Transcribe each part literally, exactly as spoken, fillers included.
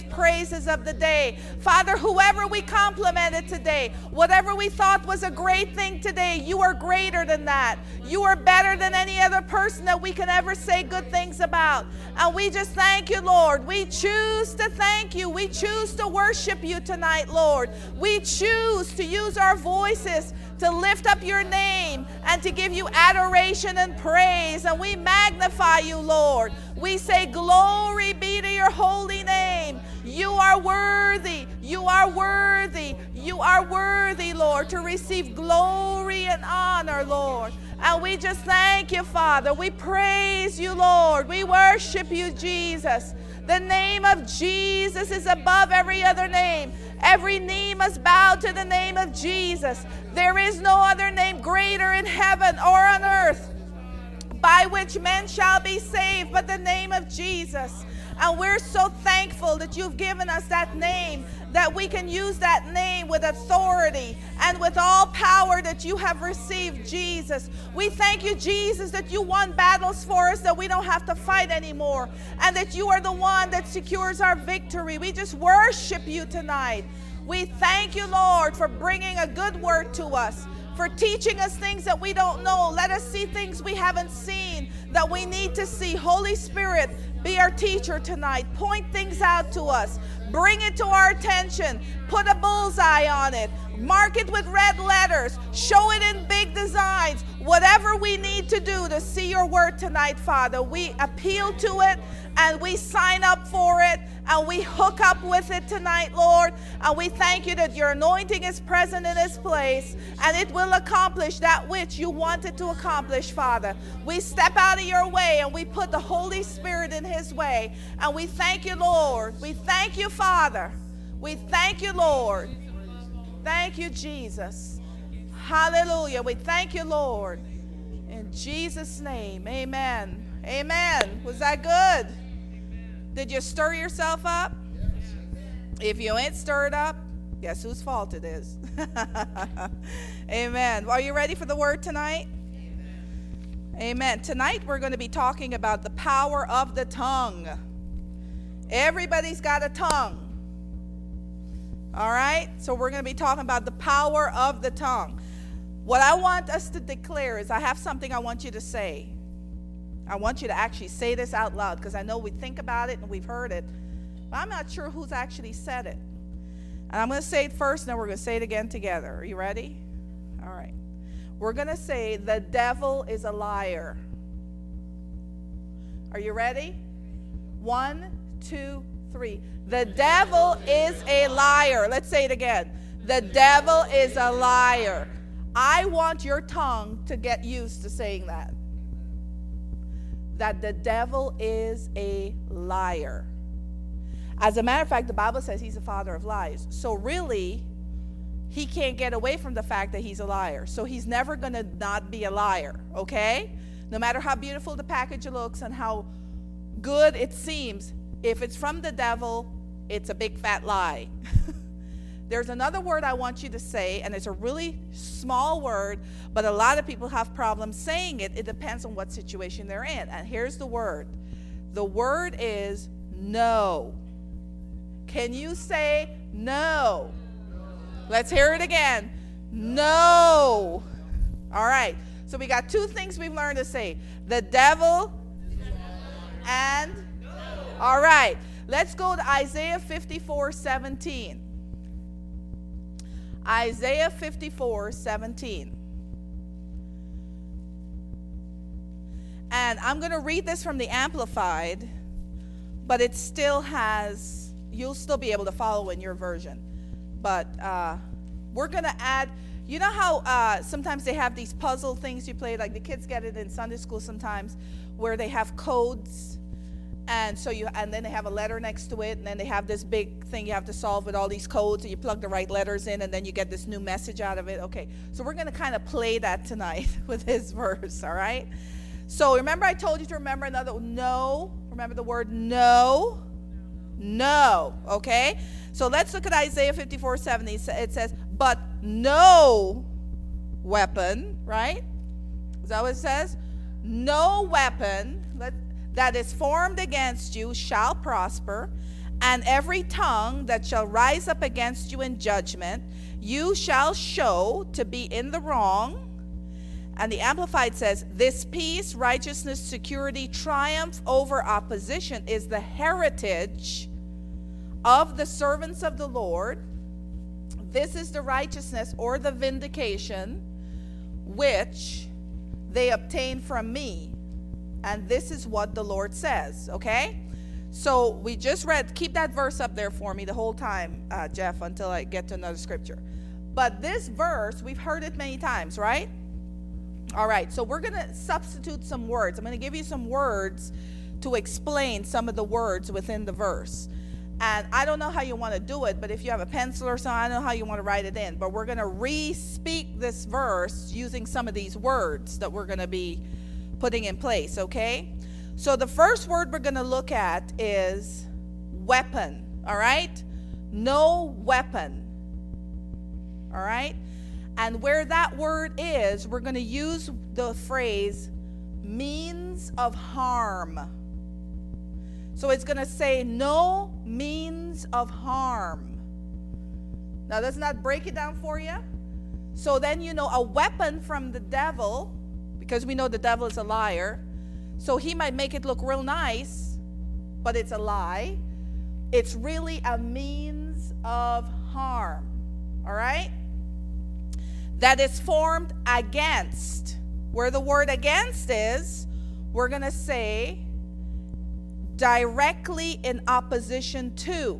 highest praises of the day. Father, whoever we complimented today, whatever we thought was a great thing today, you are greater than that. You are better than any other person that we can ever say good things about. And we just thank you, Lord. We choose to thank you. We choose to worship you tonight, Lord. We choose to use our voices to lift up your name and to give you adoration and praise. And we magnify you, Lord. We say glory be to your holy name. You are worthy. You are worthy. You are worthy, Lord, to receive glory and honor, Lord. And we just thank you, Father. We praise you, Lord. We worship you, Jesus. The name of Jesus is above every other name. Every knee must bow to the name of Jesus. There is no other name greater in heaven or on earth by which men shall be saved but the name of Jesus. And we're so thankful that you've given us that name, that we can use that name with authority and with all power that you have received, Jesus. We thank you, Jesus, that you won battles for us that we don't have to fight anymore, and that you are the one that secures our victory. We just worship you tonight. We thank you, Lord, for bringing a good word to us, for teaching us things that we don't know. Let us see things we haven't seen that we need to see. Holy Spirit, be our teacher tonight. Point things out to us. Bring it to our attention. Put a bullseye on it. Mark it with red letters. Show it in big designs. Whatever we need to do to see your word tonight, Father, we appeal to it and we sign up for it and we hook up with it tonight, Lord. And we thank you that your anointing is present in this place and it will accomplish that which you wanted to accomplish, Father. We step out of your way and we put the Holy Spirit in his way. And we thank you, Lord. We thank you, Father. We thank you, Lord. Thank you, Jesus. Hallelujah. We thank you, Lord. In Jesus' name, amen. Amen. Was that good? Did you stir yourself up? If you ain't stirred up, guess whose fault it is? Amen. Are you ready for the word tonight? Amen. Amen. Tonight we're going to be talking about the power of the tongue. Everybody's got a tongue. All right? So we're going to be talking about the power of the tongue. What I want us to declare is I have something I want you to say. I want you to actually say this out loud, because I know we think about it and we've heard it, but I'm not sure who's actually said it. And I'm going to say it first, and then we're going to say it again together. Are you ready? All right. We're going to say, the devil is a liar. Are you ready? One, two, three. The devil is a liar. Let's say it again. The devil is a liar. I want your tongue to get used to saying that. That the devil is a liar. As a matter of fact, the Bible says he's the father of lies. So really, he can't get away from the fact that he's a liar. So he's never going to not be a liar, okay? No matter how beautiful the package looks and how good it seems, if it's from the devil, it's a big fat lie. There's another word I want you to say, and it's a really small word, but a lot of people have problems saying it. It depends on what situation they're in. And here's the word. The word is no. Can you say no? Let's hear it again. No. All right. So we got two things we've learned to say. The devil and no. All right. Let's go to Isaiah fifty-four seventeen. Isaiah fifty-four seventeen. And I'm going to read this from the Amplified, but it still has, you'll still be able to follow in your version. But uh, we're going to add, you know how uh, sometimes they have these puzzle things you play, like the kids get it in Sunday school sometimes, where they have codes. And so you, and then they have a letter next to it, and then they have this big thing you have to solve with all these codes, and you plug the right letters in, and then you get this new message out of it. Okay, so we're going to kind of play that tonight with this verse, all right? So remember I told you to remember another, no, remember the word no, no, okay? So let's look at Isaiah fifty-four seventy. It says, but no weapon, right? Is that what it says? No weapon, let that is formed against you shall prosper, And every tongue that shall rise up against you in judgment, you shall show to be in the wrong. And the Amplified says, this peace, righteousness, security, triumph over opposition is the heritage of the servants of the Lord. This is the righteousness or the vindication which they obtain from me. And this is what the Lord says, okay? So we just read, keep that verse up there for me the whole time, uh, Jeff, until I get to another scripture. But this verse, we've heard it many times, right? All right, so we're going to substitute some words. I'm going to give you some words to explain some of the words within the verse. And I don't know how you want to do it, but if you have a pencil or something, I don't know how you want to write it in. But we're going to re-speak this verse using some of these words that we're going to be putting in place, okay? So the first word we're going to look at is weapon, all right? No weapon, all right? And where that word is, we're going to use the phrase means of harm. So it's going to say no means of harm. Now, doesn't that break it down for you? So then you know a weapon from the devil, because we know the devil is a liar. So he might make it look real nice, but it's a lie. It's really a means of harm. All right? That is formed against. Where the word against is, we're going to say directly in opposition to.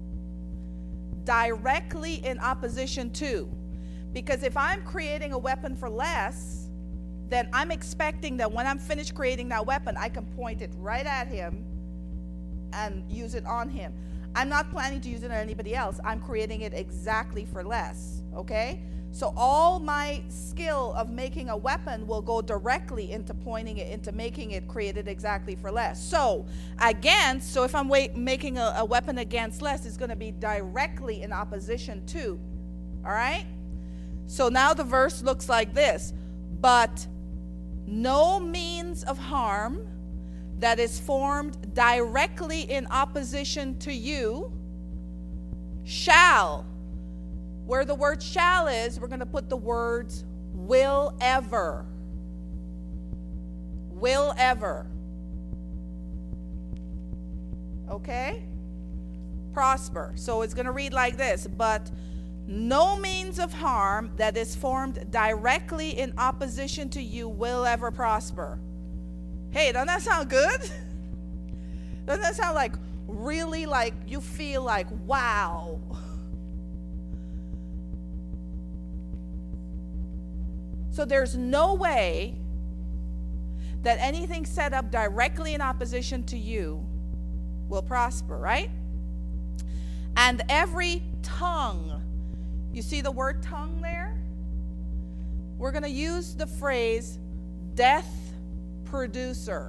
Directly in opposition to. Because if I'm creating a weapon for less, then I'm expecting that when I'm finished creating that weapon, I can point it right at him and use it on him. I'm not planning to use it on anybody else. I'm creating it exactly for less, okay? So all my skill of making a weapon will go directly into pointing it, into making it created exactly for less. So against, so if I'm wa- making a, a weapon against less, it's going to be directly in opposition to, all right? So now the verse looks like this. But no means of harm that is formed directly in opposition to you shall. Where the word shall is, we're going to put the words will ever. Will ever. Okay? Prosper. So it's going to read like this. But no means of harm that is formed directly in opposition to you will ever prosper. Hey, doesn't that sound good? Doesn't that sound like really like you feel like, wow. So there's no way that anything set up directly in opposition to you will prosper, right? And every tongue, you see the word tongue there? We're going to use the phrase death producer.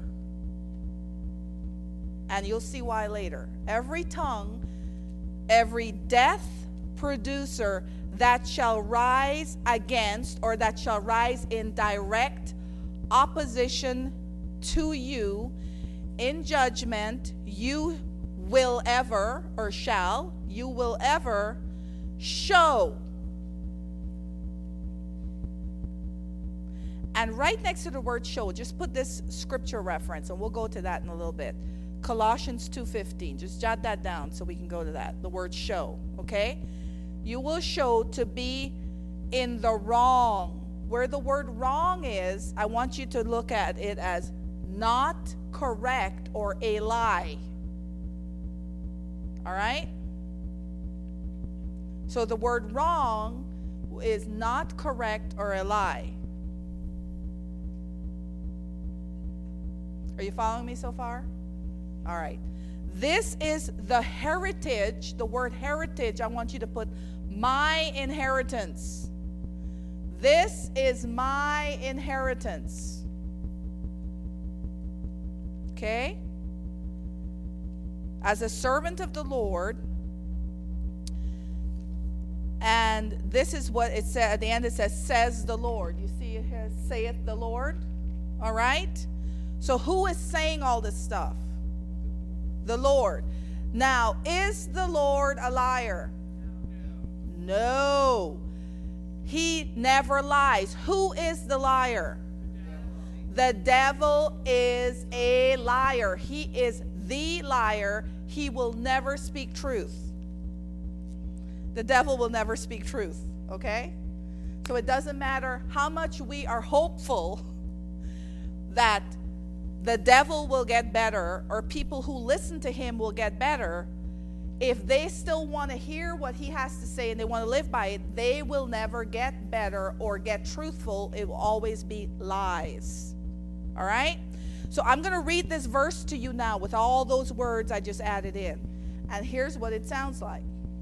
And you'll see why later. Every tongue, every death producer that shall rise against, or that shall rise in direct opposition to you in judgment, you will ever, or shall, you will ever show. And right next to the word show, just put this scripture reference, and we'll go to that in a little bit. Colossians two fifteen. Just jot that down so we can go to that. The word show, okay? You will show to be in the wrong. Where the word wrong is, I want you to look at it as not correct or a lie. All right? So the word wrong is not correct or a lie. Are you following me so far? All right. This is the heritage. The word heritage, I want you to put my inheritance. This is my inheritance. Okay? As a servant of the Lord, and this is what it says at the end. It says, says the Lord. You see it here, saith the Lord. All right? So who is saying all this stuff? The Lord. Now, is the Lord a liar? No. He never lies. Who is the liar? The devil is a liar. He is the liar. He will never speak truth. The devil will never speak truth, okay? So it doesn't matter how much we are hopeful that the devil will get better or people who listen to him will get better. If they still want to hear what he has to say and they want to live by it, they will never get better or get truthful. It will always be lies. All right? So I'm going to read this verse to you now with all those words I just added in. And here's what it sounds like.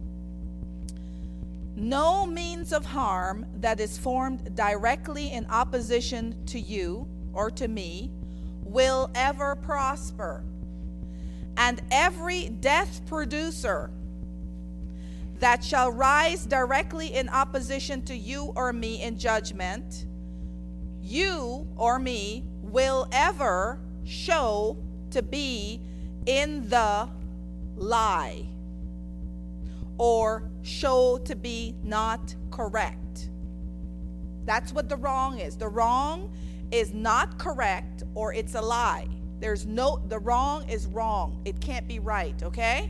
No means of harm that is formed directly in opposition to you or to me will ever prosper. And every death producer that shall rise directly in opposition to you or me in judgment, you or me will ever show to be in the lie or show to be not correct. That's what the wrong is. The wrong is not correct or it's a lie. There's no, the wrong is wrong. It can't be right, okay?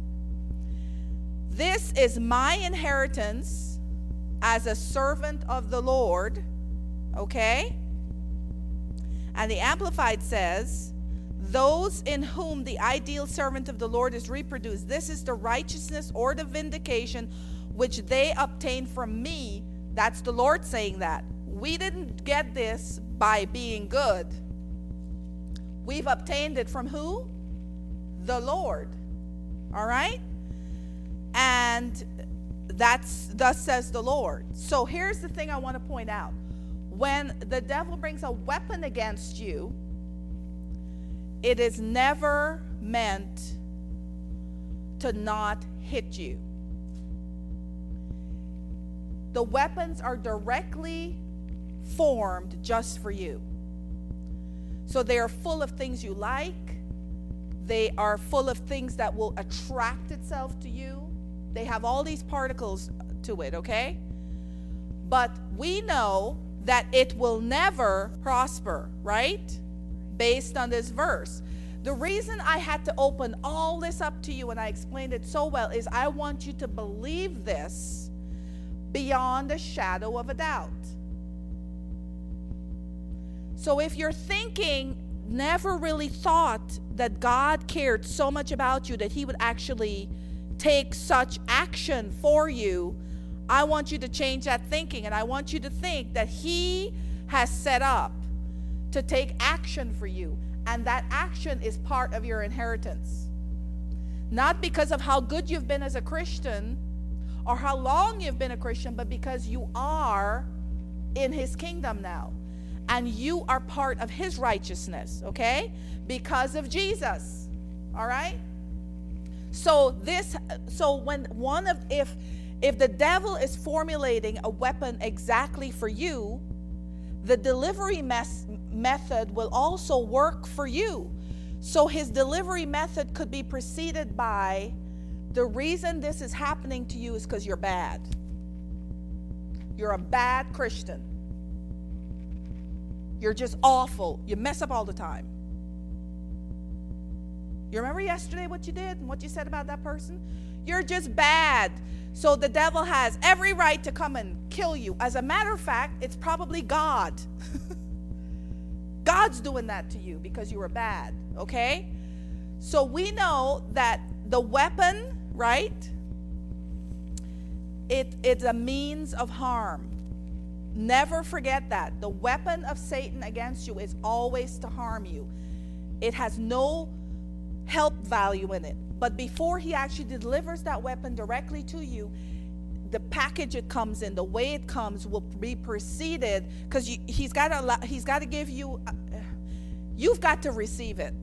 This is my inheritance as a servant of the Lord, okay? And the Amplified says, those in whom the ideal servant of the Lord is reproduced, this is the righteousness or the vindication which they obtain from me. That's the Lord saying that. We didn't get this by being good. We've obtained it from who? The Lord. All right? And that's thus says the Lord. So here's the thing I want to point out. When the devil brings a weapon against you, it is never meant to not hit you. The weapons are directly formed just for you. So they are full of things you like. They are full of things that will attract itself to you. They have all these particles to it, okay? But we know that it will never prosper, right? Based on this verse. The reason I had to open all this up to you and I explained it so well is I want you to believe this beyond a shadow of a doubt. So if you're thinking, never really thought that God cared so much about you that he would actually take such action for you, I want you to change that thinking, and I want you to think that he has set up to take action for you, and that action is part of your inheritance. Not because of how good you've been as a Christian or how long you've been a Christian, but because you are in his kingdom now. And you are part of his righteousness, okay? Because of Jesus, all right? So this, so when one of, if, if the devil is formulating a weapon exactly for you, the delivery mes- method will also work for you. So his delivery method could be preceded by, the reason this is happening to you is because you're bad. You're a bad Christian. You're just awful. You mess up all the time. You remember yesterday what you did and what you said about that person? You're just bad. So the devil has every right to come and kill you. As a matter of fact, it's probably God. God's doing that to you because you were bad, okay? So we know that the weapon, right? It, it's a means of harm. Never forget that. The weapon of Satan against you is always to harm you. It has no help value in it. But before he actually delivers that weapon directly to you, the package it comes in, the way it comes, will be preceded, because he's got to he's got to give you, uh, you've got to receive it.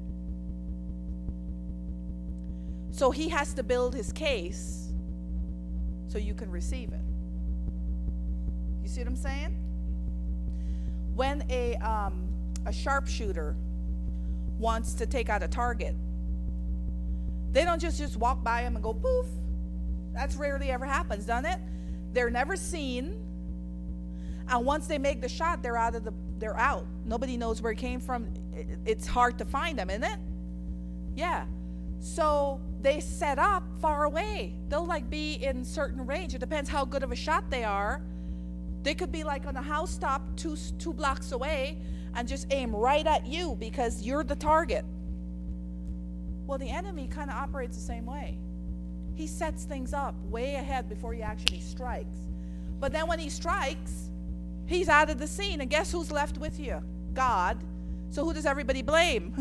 So he has to build his case so you can receive it. You see what I'm saying? When a um, a sharpshooter wants to take out a target, They don't just, just walk by them and go poof. That's rarely ever happens, doesn't it? They're never seen. And once they make the shot, they're out of the they're out. Nobody knows where it came from. It's hard to find them, isn't it? Yeah. So they set up far away. They'll like be in certain range. It depends how good of a shot they are. They could be like on a housetop two two blocks away and just aim right at you because you're the target. Well, the enemy kind of operates the same way. He sets things up way ahead before he actually strikes. But then when he strikes, he's out of the scene. And guess who's left with you? God. So who does everybody blame?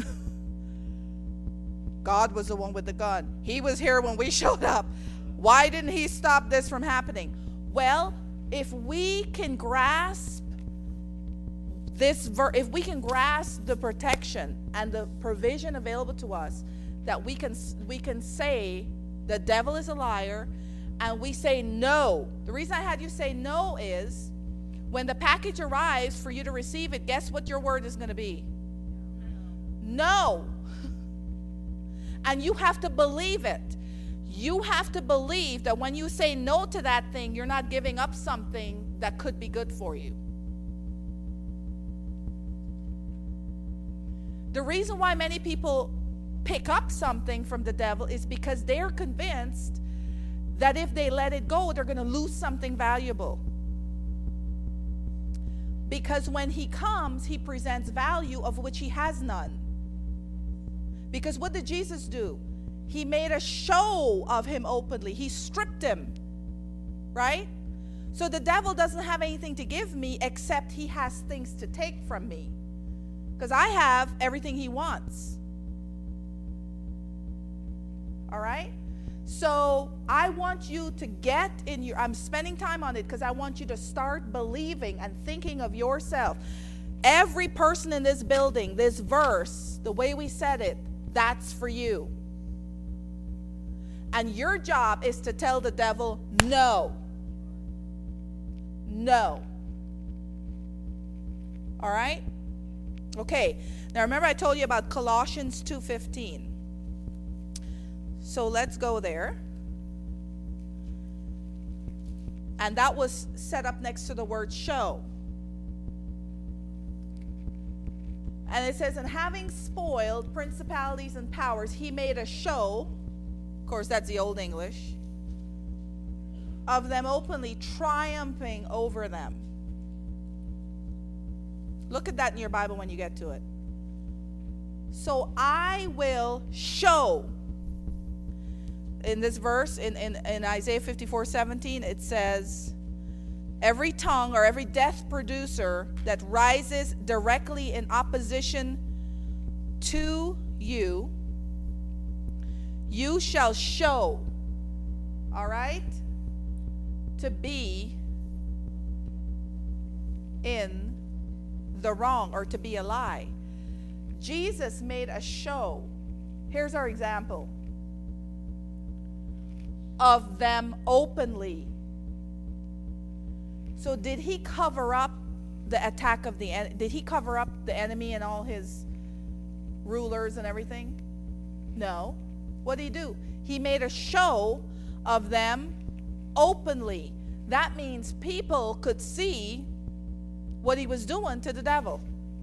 God was the one with the gun. He was here when we showed up. Why didn't he stop this from happening? Well, if we can grasp this, ver- if we can grasp the protection and the provision available to us, that we can we can say the devil is a liar, and we say no. The reason I had you say no is when the package arrives for you to receive it, guess what your word is going to be? No. And you have to believe it. You have to believe that when you say no to that thing, you're not giving up something that could be good for you. The reason why many people pick up something from the devil is because they're convinced that if they let it go, they're going to lose something valuable. Because when he comes, he presents value of which he has none. Because what did Jesus do? He made a show of him openly. He stripped him, right? So the devil doesn't have anything to give me except he has things to take from me. Because I have everything he wants. All right? So I want you to get in your, I'm spending time on it because I want you to start believing and thinking of yourself. Every person in this building, this verse, the way we said it, that's for you. And your job is to tell the devil, no. No. All right? Okay. Now remember I told you about Colossians two fifteen. So let's go there. And that was set up next to the word show. And it says, and having spoiled principalities and powers, he made a show, of course that's the Old English, of them openly, triumphing over them. Look at that in your Bible when you get to it. So I will show. In this verse, in, in, in Isaiah fifty-four seventeen, it says, every tongue or every death producer that rises directly in opposition to you, you shall show, all right, to be in the wrong or to be a lie. Jesus made a show. Here's our example. Of them openly. So did he cover up the attack of the en- did he cover up the enemy and all his rulers and everything? No. What did he do? He made a show of them openly. That means people could see what he was doing to the devil.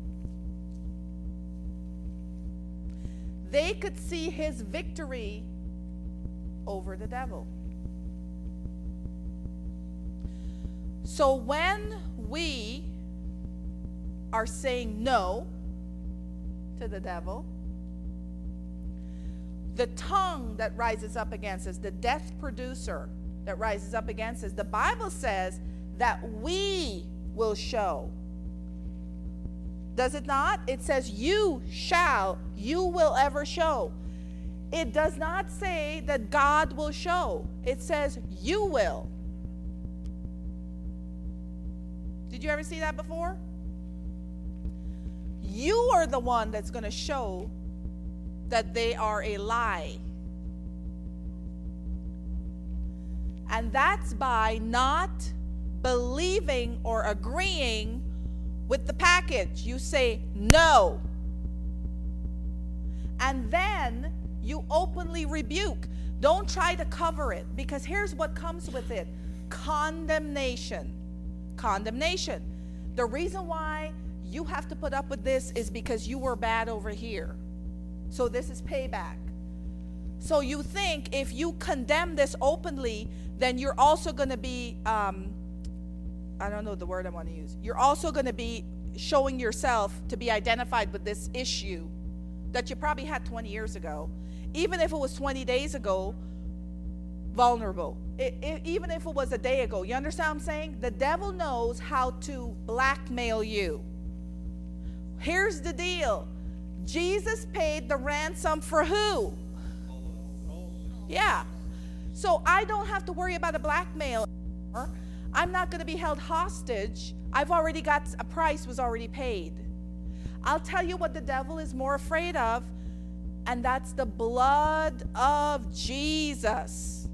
They could see his victory over the devil. So when we are saying no to the devil, the tongue that rises up against us, the death producer that rises up against us, the Bible says that we will show. Does it not? It says you shall, you will ever show. It does not say that God will show. It says you will. Did you ever see that before? You are the one that's going to show that they are a lie. And that's by not believing or agreeing with the package. You say no. And then You openly rebuke. Don't try to cover it, because here's what comes with it. Condemnation. Condemnation. The reason why you have to put up with this is because you were bad over here. So this is payback. So you think if you condemn this openly, then you're also going to be, um, I don't know the word I want to use. You're also going to be showing yourself to be identified with this issue that you probably had twenty years ago. Even if it was twenty days ago, vulnerable. It, it, even if it was a day ago. You understand what I'm saying? The devil knows how to blackmail you. Here's the deal. Jesus paid the ransom for who? Yeah. So I don't have to worry about a blackmail anymore. I'm not going to be held hostage. I've already got, a price was already paid. I'll tell you what the devil is more afraid of, and that's the blood of Jesus.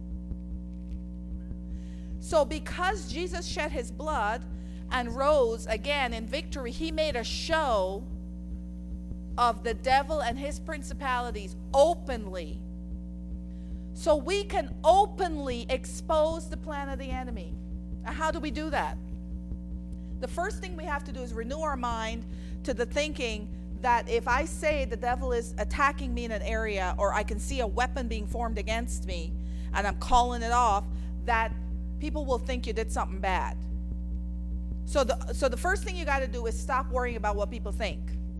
So because Jesus shed his blood and rose again in victory, he made a show of the devil and his principalities openly. So we can openly expose the plan of the enemy. Now, how do we do that? The first thing we have to do is renew our mind to the thinking that if I say the devil is attacking me in an area, or I can see a weapon being formed against me and I'm calling it off, that people will think you did something bad. So the, so the first thing you got to do is stop worrying about what people think.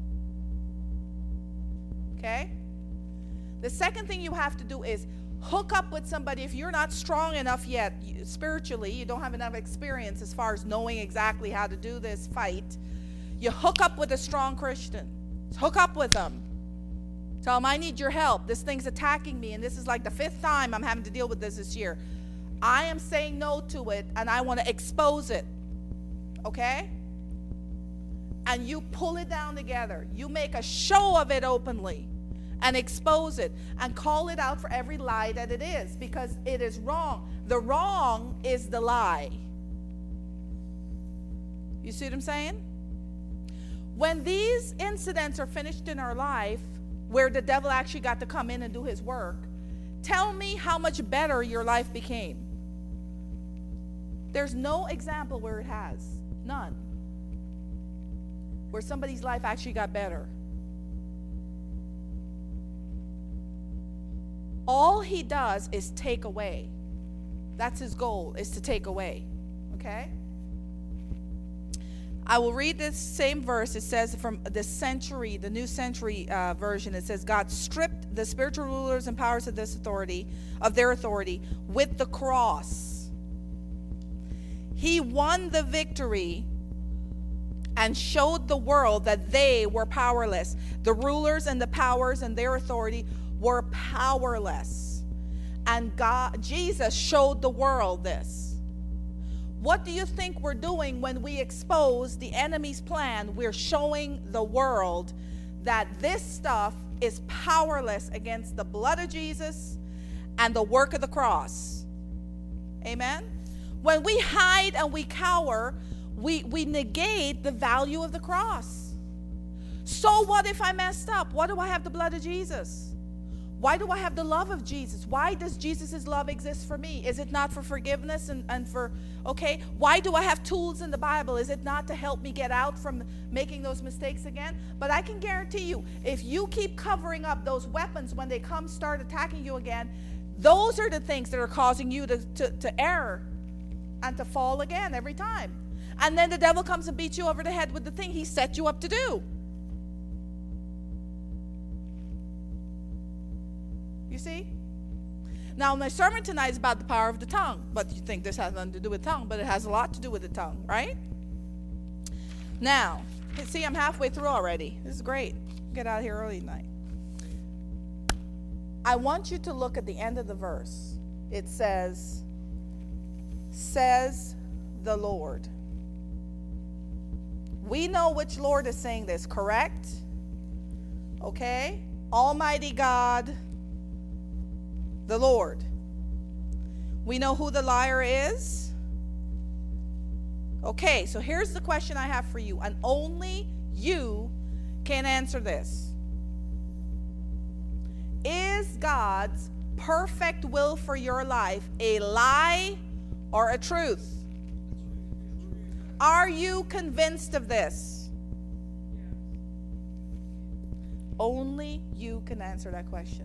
Okay? The second thing you have to do is hook up with somebody. If you're not strong enough yet spiritually, you don't have enough experience as far as knowing exactly how to do this fight, you hook up with a strong Christian. Hook up with them. Tell them, I need your help. This thing's attacking me, and this is like the fifth time I'm having to deal with this this year. I am saying no to it, and I want to expose it. Okay? And you pull it down together. You make a show of it openly and expose it and call it out for every lie that it is, because it is wrong. The wrong is the lie. You see what I'm saying? When these incidents are finished in our life, where the devil actually got to come in and do his work, tell me how much better your life became. There's no example where it has. None. Where somebody's life actually got better. All he does is take away. That's his goal, is to take away. Okay? I will read this same verse. It says from the century, the New Century uh, version, it says, God stripped the spiritual rulers and powers of this authority, of their authority, with the cross. He won the victory and showed the world that they were powerless. The rulers and the powers and their authority were powerless. And God, Jesus showed the world this. What do you think we're doing when we expose the enemy's plan? We're showing the world that this stuff is powerless against the blood of Jesus and the work of the cross. Amen? When we hide and we cower, we, we negate the value of the cross. So what if I messed up? Why do I have the blood of Jesus? Why do I have the love of Jesus? Why does Jesus' love exist for me? Is it not for forgiveness and, and for, okay? Why do I have tools in the Bible? Is it not to help me get out from making those mistakes again? But I can guarantee you, if you keep covering up those weapons when they come start attacking you again, those are the things that are causing you to, to, to err and to fall again every time. And then the devil comes and beats you over the head with the thing he set you up to do. You see? Now, my sermon tonight is about the power of the tongue. But you think this has nothing to do with tongue, but it has a lot to do with the tongue, right? Now, see, I'm halfway through already. This is great. Get out of here early tonight. I want you to look at the end of the verse. It says, says the Lord. We know which Lord is saying this, correct? Okay? Almighty God, the Lord. We know who the liar is. Okay, so here's the question I have for you, and only you can answer this. Is God's perfect will for your life a lie or a truth? Are you convinced of this? Only you can answer that question.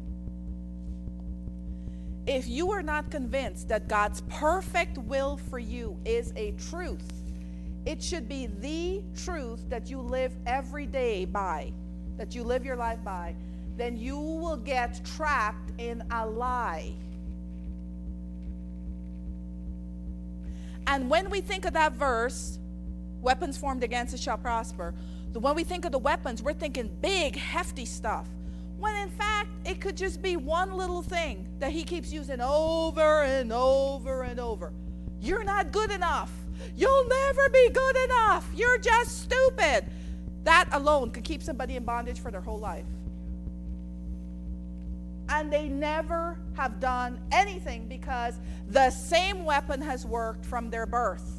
If you are not convinced that God's perfect will for you is a truth, it should be the truth that you live every day by, that you live your life by, then you will get trapped in a lie. And when we think of that verse, weapons formed against us shall prosper, when we think of the weapons, we're thinking big, hefty stuff. When in fact, it could just be one little thing that he keeps using over and over and over. You're not good enough. You'll never be good enough. You're just stupid. That alone could keep somebody in bondage for their whole life. And they never have done anything because the same weapon has worked from their birth.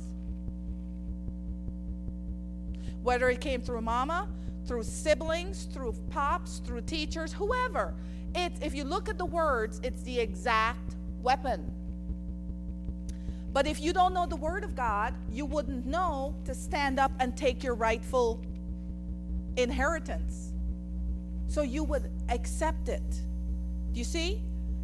Whether it came through mama, through siblings, through pops, through teachers, whoever. It's, if you look at the words, it's the exact weapon. But if you don't know the Word of God, you wouldn't know to stand up and take your rightful inheritance. So you would accept it. Do you see?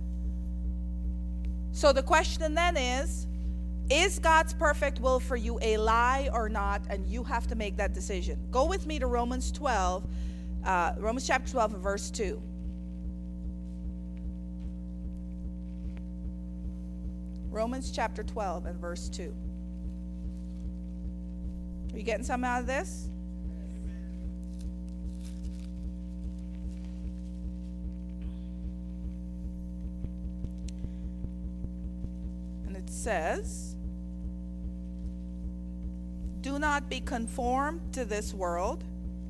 So the question then is, is God's perfect will for you a lie or not? And you have to make that decision. Go with me to Romans twelve, uh, Romans chapter twelve and verse two. Romans chapter twelve and verse two. Are you getting something out of this? And it says, do not be conformed to this world,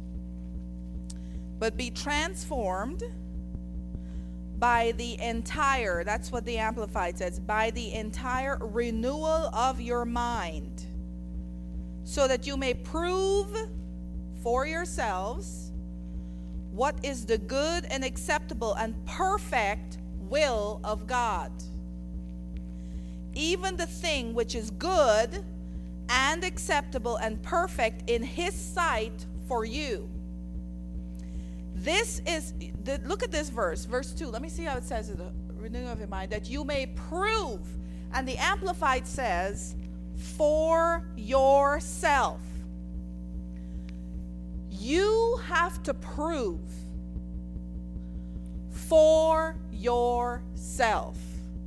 but be transformed by the entire, that's what the Amplified says, by the entire renewal of your mind, so that you may prove for yourselves what is the good and acceptable and perfect will of God. Even the thing which is good and acceptable and perfect in his sight for you. This is, the, look at this verse, verse two. Let me see how it says in the renewing of your mind, that you may prove. And the Amplified says, for yourself. You have to prove for yourself.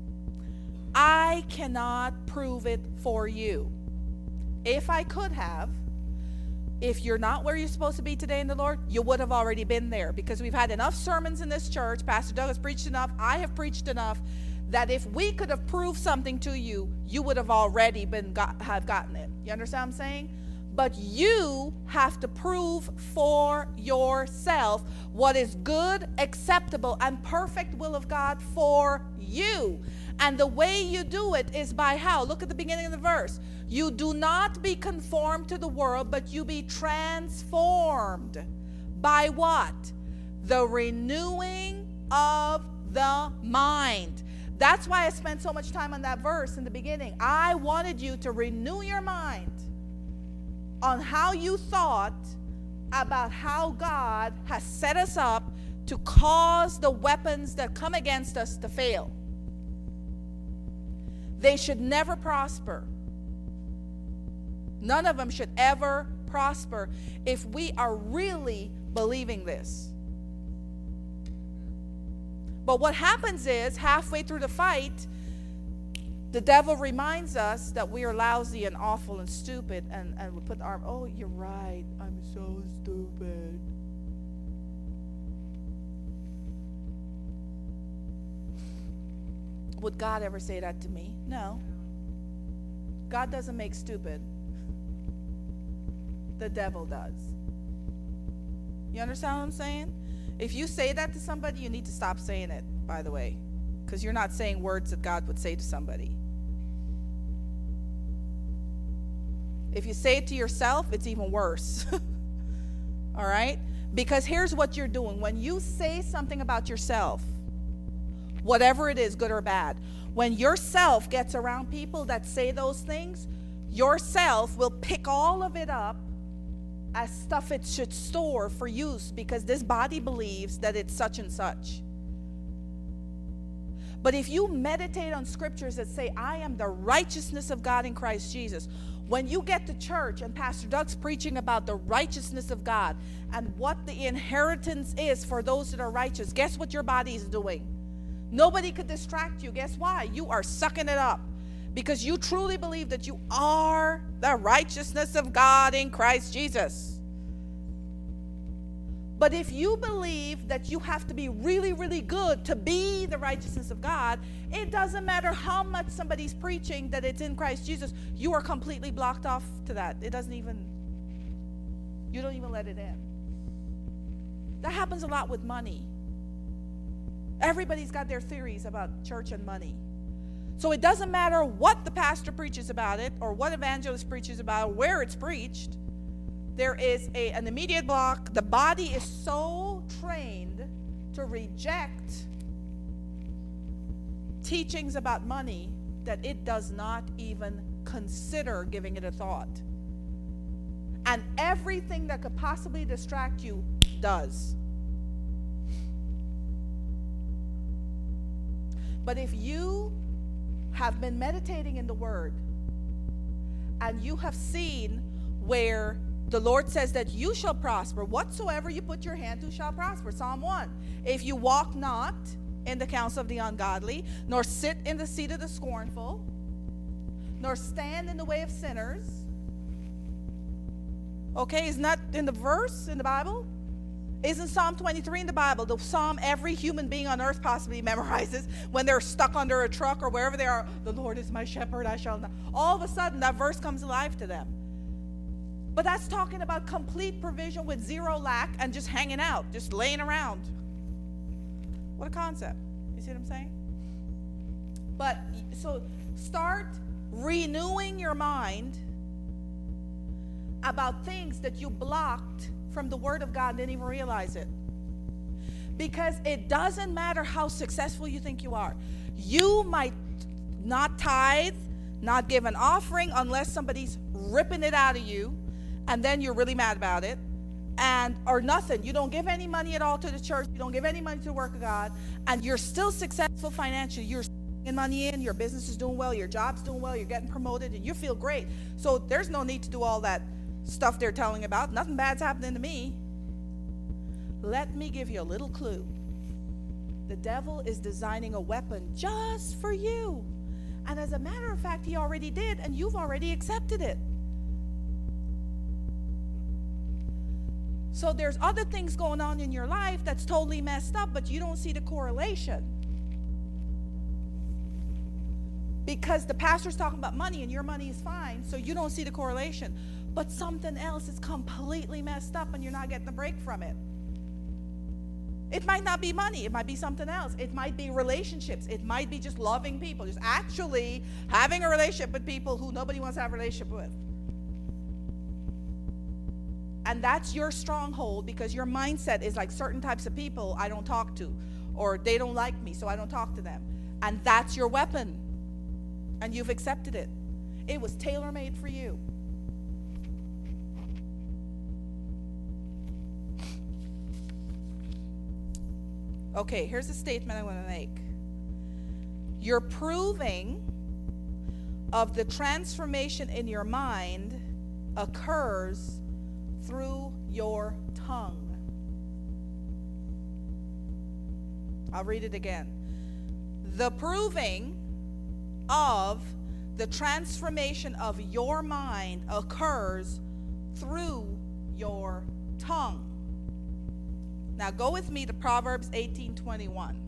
I cannot prove it for you. If I could have, if you're not where you're supposed to be today in the Lord, you would have already been there, because we've had enough sermons in this church. Pastor Doug has preached enough. I have preached enough that if we could have proved something to you, you would have already been got, have gotten it. You understand what I'm saying? But you have to prove for yourself what is good, acceptable, and perfect will of God for you. And the way you do it is by how? Look at the beginning of the verse. You do not be conformed to the world, but you be transformed. By what? The renewing of the mind. That's why I spent so much time on that verse in the beginning. I wanted you to renew your mind on how you thought about how God has set us up to cause the weapons that come against us to fail. They should never prosper. None of them should ever prosper if we are really believing this. But what happens is, halfway through the fight, the devil reminds us that we are lousy and awful and stupid, and, and we put the arm, oh, you're right, I'm so stupid. Would God ever say that to me? No. God doesn't make stupid. The devil does. You understand what I'm saying? If you say that to somebody, you need to stop saying it, by the way, because you're not saying words that God would say to somebody. If you say it to yourself, it's even worse. All right? Because here's what you're doing. When you say something about yourself, whatever it is, good or bad. When yourself gets around people that say those things, yourself will pick all of it up as stuff it should store for use, because this body believes that it's such and such. But if you meditate on scriptures that say, I am the righteousness of God in Christ Jesus, when you get to church and Pastor Doug's preaching about the righteousness of God and what the inheritance is for those that are righteous, guess what your body is doing? Nobody could distract you. Guess why? You are sucking it up, because you truly believe that you are the righteousness of God in Christ Jesus. But if you believe that you have to be really, really good to be the righteousness of God, it doesn't matter how much somebody's preaching that it's in Christ Jesus, you are completely blocked off to that. It doesn't even, you don't even let it in. That happens a lot with money. Everybody's got their theories about church and money. So it doesn't matter what the pastor preaches about it, or what evangelist preaches about it, or where it's preached. There is a, an immediate block. The body is so trained to reject teachings about money that it does not even consider giving it a thought. And everything that could possibly distract you does. But if you have been meditating in the Word, and you have seen where the Lord says that you shall prosper, whatsoever you put your hand to shall prosper. Psalm one. If you walk not in the counsel of the ungodly, nor sit in the seat of the scornful, nor stand in the way of sinners. Okay, isn't that in the verse in the Bible? Isn't Psalm twenty-three in the Bible the psalm every human being on earth possibly memorizes when they're stuck under a truck or wherever they are? The Lord is my shepherd, I shall not. All of a sudden, that verse comes alive to them. But that's talking about complete provision with zero lack and just hanging out, just laying around. What a concept. You see what I'm saying? But so start renewing your mind about things that you blocked from the Word of God and didn't even realize it. Because it doesn't matter how successful you think you are. You might not tithe, not give an offering unless somebody's ripping it out of you, and then you're really mad about it, and or nothing. You don't give any money at all to the church. You don't give any money to the work of God, and you're still successful financially. You're getting money in, your business is doing well, your job's doing well, you're getting promoted, and you feel great. So there's no need to do all that stuff they're telling about. Nothing bad's happening to me. Let me give you a little clue. The devil is designing a weapon just for you. And as a matter of fact, he already did, and you've already accepted it. So there's other things going on in your life that's totally messed up, but you don't see the correlation. Because the pastor's talking about money and your money is fine, so you don't see the correlation. But something else is completely messed up and you're not getting a break from it. It might not be money. It might be something else. It might be relationships. It might be just loving people, just actually having a relationship with people who nobody wants to have a relationship with. And that's your stronghold, because your mindset is like certain types of people I don't talk to, or they don't like me, so I don't talk to them. And that's your weapon. And you've accepted it. It was tailor-made for you. Okay, here's a statement I want to make. Your proving of the transformation in your mind occurs through your tongue. I'll read it again. The proving of the transformation of your mind occurs through your tongue. Now go with me to Proverbs eighteen twenty-one.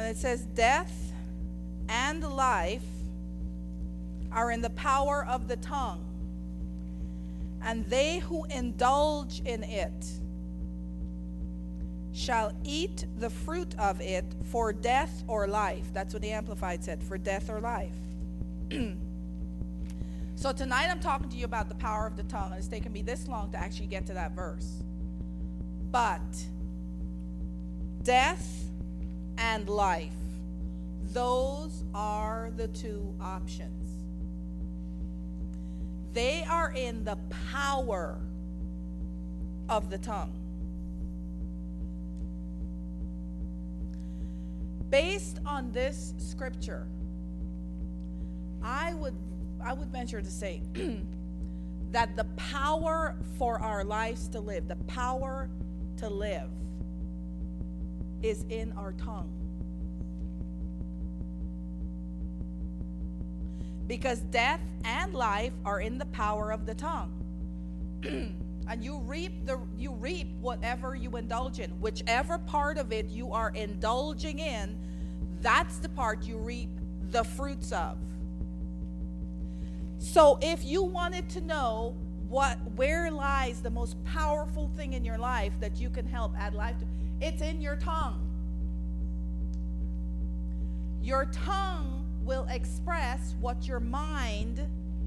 it says, death and life are in the power of the tongue, and they who indulge in it shall eat the fruit of it for death or life. That's what the Amplified said, for death or life. So tonight I'm talking to you about the power of the tongue, and it's taken me this long to actually get to that verse. But death and life, those are the two options. They are in the power of the tongue. Based on this scripture, I would I would venture to say that the power for our lives to live, the power to live, is in our tongue. Because death and life are in the power of the tongue. And you reap the you reap whatever you indulge in. Whichever part of it you are indulging in, that's the part you reap the fruits of. So if you wanted to know what where lies the most powerful thing in your life that you can help add life to, it's in your tongue. Your tongue will express what your mind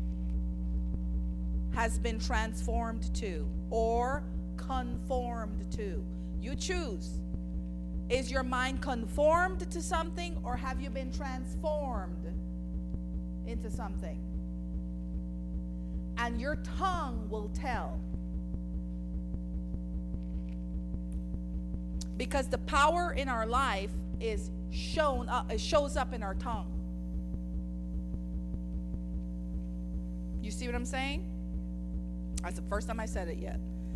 has been transformed to or conformed to. You choose. Is your mind conformed to something, or have you been transformed into something? And your tongue will tell. Because the power in our life is shown up, it shows up in our tongue. You see what I'm saying? That's the first time I said it yet.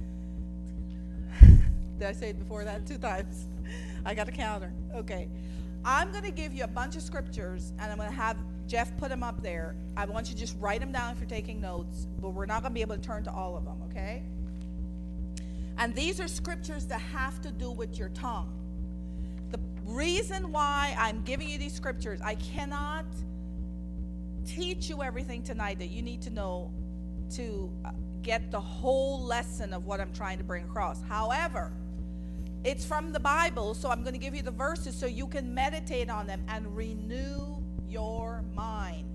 Did I say it before that? Two times. I got a counter. Okay. I'm going to give you a bunch of scriptures, and I'm going to have Jeff put them up there. I want you to just write them down if you're taking notes, but we're not going to be able to turn to all of them, okay? And these are scriptures that have to do with your tongue. The reason why I'm giving you these scriptures, I cannot teach you everything tonight that you need to know to get the whole lesson of what I'm trying to bring across. However, it's from the Bible, so I'm going to give you the verses so you can meditate on them and renew your mind.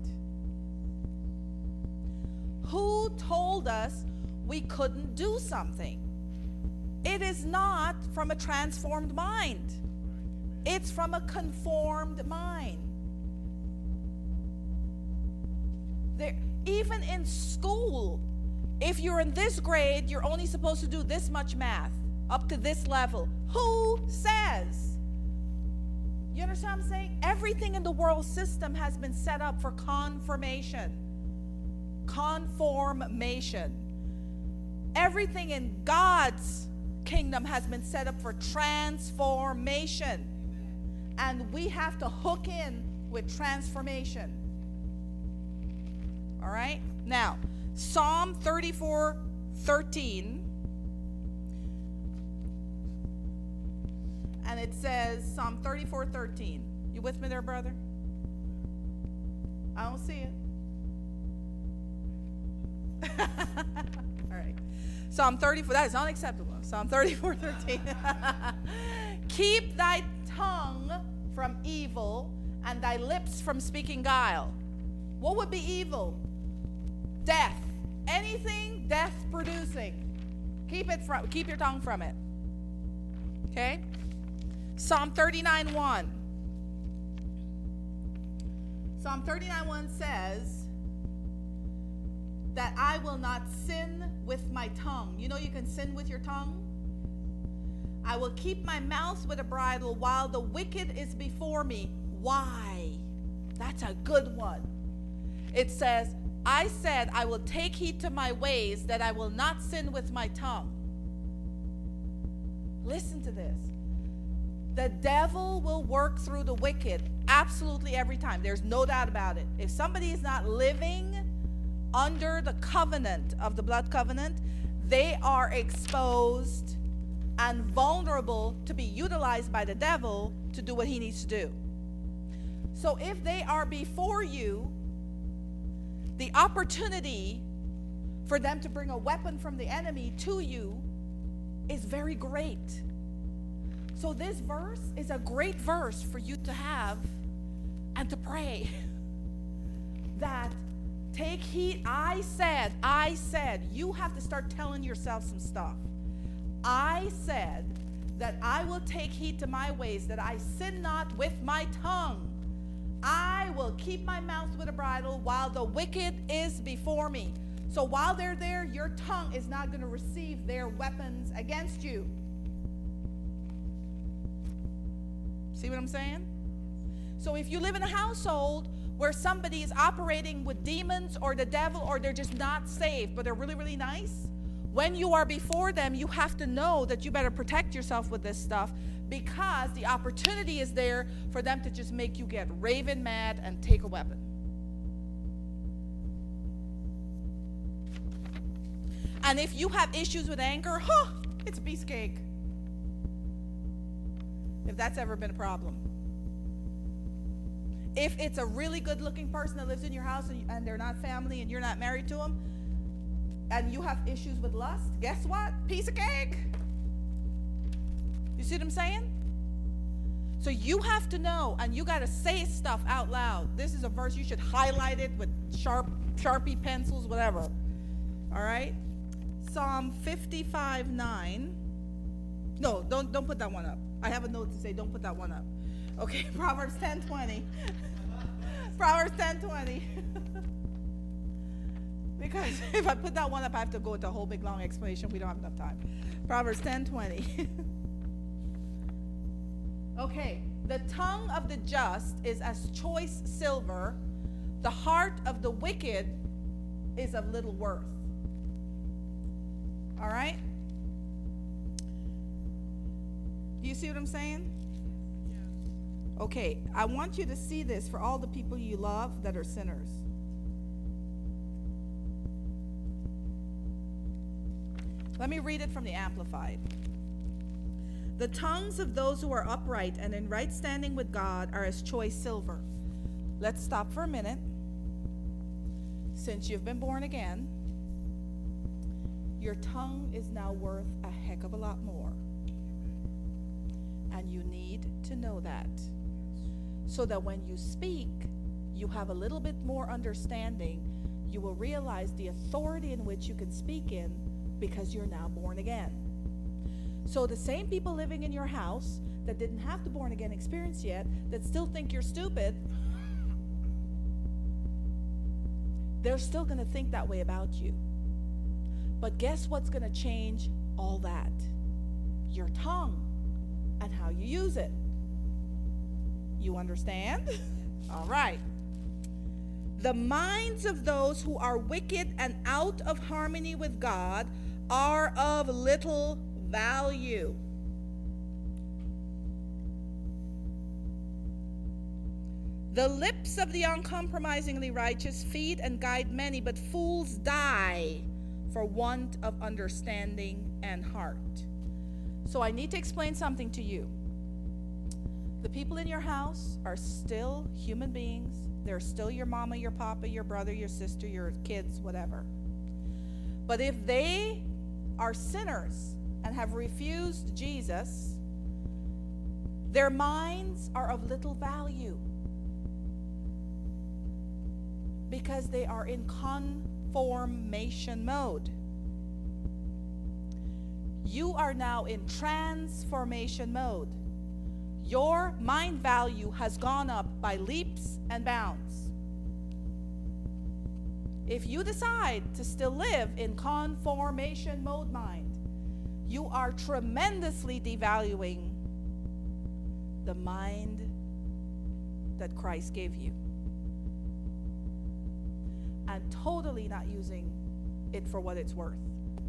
Who told us we couldn't do something? It is not from a transformed mind. It's from a conformed mind. There, even in school, if you're in this grade, you're only supposed to do this much math, up to this level. Who says? You understand what I'm saying? Everything in the world system has been set up for confirmation. Conformation. Everything in God's kingdom has been set up for transformation. And we have to hook in with transformation. All right? Now, Psalm thirty-four thirteen. And it says, Psalm thirty-four thirteen. You with me there, brother? I don't see it. All right. Psalm thirty-four, that is unacceptable. Psalm thirty-four thirteen. Keep thy tongue from evil and thy lips from speaking guile. What would be evil? Death. Anything death producing. Keep it from keep your tongue from it. Okay? Psalm thirty-nine one. Psalm thirty-nine one says that I will not sin with my tongue. You know you can sin with your tongue? I will keep my mouth with a bridle while the wicked is before me. Why? That's a good one. It says, I said I will take heed to my ways, that I will not sin with my tongue. Listen to this. The devil will work through the wicked absolutely every time. There's no doubt about it. If somebody is not living under the covenant of the blood covenant, they are exposed and vulnerable to be utilized by the devil to do what he needs to do. So if they are before you, the opportunity for them to bring a weapon from the enemy to you is very great. So this verse is a great verse for you to have and to pray. That take heed. I said, I said, you have to start telling yourself some stuff. I said that I will take heed to my ways, that I sin not with my tongue. I will keep my mouth with a bridle while the wicked is before me. So while they're there, your tongue is not going to receive their weapons against you. See what I'm saying? So if you live in a household where somebody is operating with demons or the devil, or they're just not saved, but they're really, really nice, when you are before them, you have to know that you better protect yourself with this stuff, because the opportunity is there for them to just make you get raving mad and take a weapon. And if you have issues with anger, huh, it's a piece of cake. If that's ever been a problem. If it's a really good-looking person that lives in your house and, and they're not family and you're not married to them, and you have issues with lust, guess what? Piece of cake. You see what I'm saying? So you have to know, and you got to say stuff out loud. This is a verse, you should highlight it with sharp, Sharpie pencils, whatever. All right? Psalm fifty-five nine. No, don't, don't put that one up. I have a note to say don't put that one up. Okay, Proverbs ten twenty. Proverbs ten twenty. Because if I put that one up, I have to go into a whole big long explanation. We don't have enough time. Proverbs ten twenty. Okay, the tongue of the just is as choice silver. The heart of the wicked is of little worth. All right? Do you see what I'm saying? Yeah. Okay, I want you to see this for all the people you love that are sinners. Let me read it from the Amplified. The tongues of those who are upright and in right standing with God are as choice silver. Let's stop for a minute. Since you've been born again, your tongue is now worth a heck of a lot more. And you need to know that. So that when you speak, you have a little bit more understanding. You will realize the authority in which you can speak in, because you're now born again. So the same people living in your house that didn't have the born again experience yet, that still think you're stupid, they're still going to think that way about you. But guess what's going to change all that? Your tongue and how you use it. You understand? All right. The minds of those who are wicked and out of harmony with God are of little value. The lips of the uncompromisingly righteous feed and guide many, but fools die for want of understanding and heart. So I need to explain something to you. The people in your house are still human beings. They're still your mama, your papa, your brother, your sister, your kids, whatever. But if they are sinners and have refused Jesus, their minds are of little value, because they are in conformation mode. You are now in transformation mode. Your mind value has gone up by leaps and bounds. If you decide to still live in conformation mode mind, you are tremendously devaluing the mind that Christ gave you, and totally not using it for what it's worth.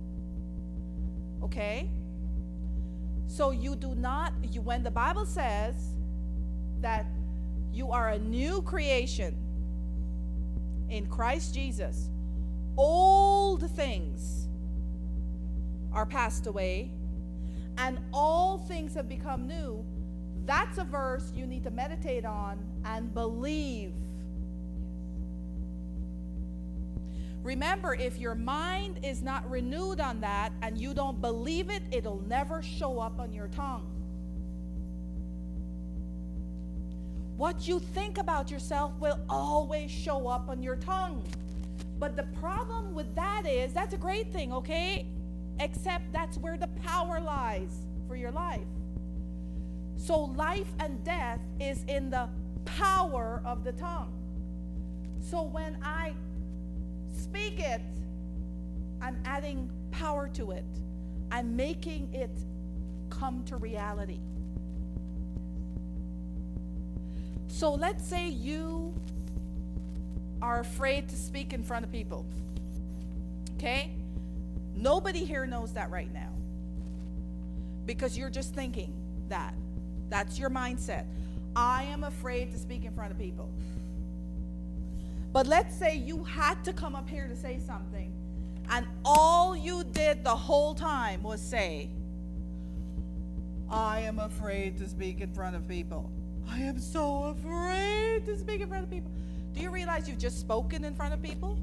Okay? So you do not, you, when the Bible says that you are a new creation in Christ Jesus, old things are passed away and all things have become new, That's a verse you need to meditate on and believe. Remember, if your mind is not renewed on that and you don't believe it, it'll never show up on your tongue. What you think about yourself will always show up on your tongue. But the problem with that is, that's a great thing, okay? Except that's where the power lies for your life. So life and death is in the power of the tongue. So when I speak it, I'm adding power to it. I'm making it come to reality. So let's say you are afraid to speak in front of people. Okay? Nobody here knows that right now. Because you're just thinking that. That's your mindset. I am afraid to speak in front of people. But let's say you had to come up here to say something, and all you did the whole time was say, I am afraid to speak in front of people. I am so afraid to speak in front of people. Do you realize you've just spoken in front of people?